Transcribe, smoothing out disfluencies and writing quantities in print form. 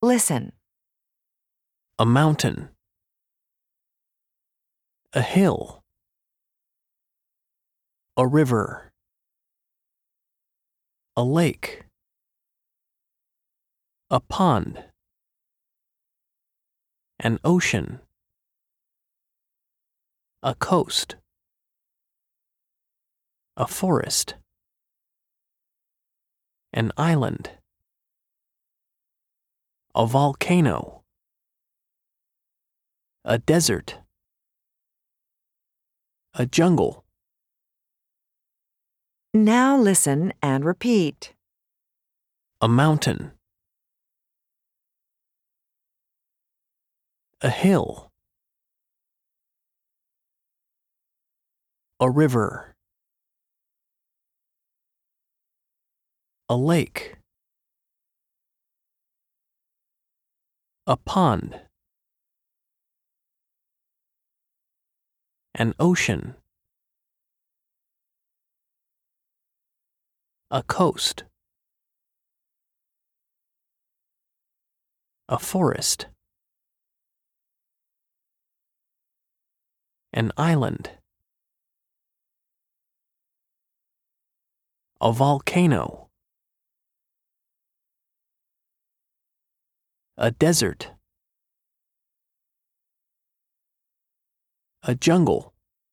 Listen. A mountain. A hill. A river. A lake. A pond. An ocean. A coast. A forest. An island. A volcano. A desert. A jungle. Now listen and repeat. A mountain. A hill. A river. A lake. A pond. An ocean. A coast. A forest. An island. A volcano. A desert. A jungle.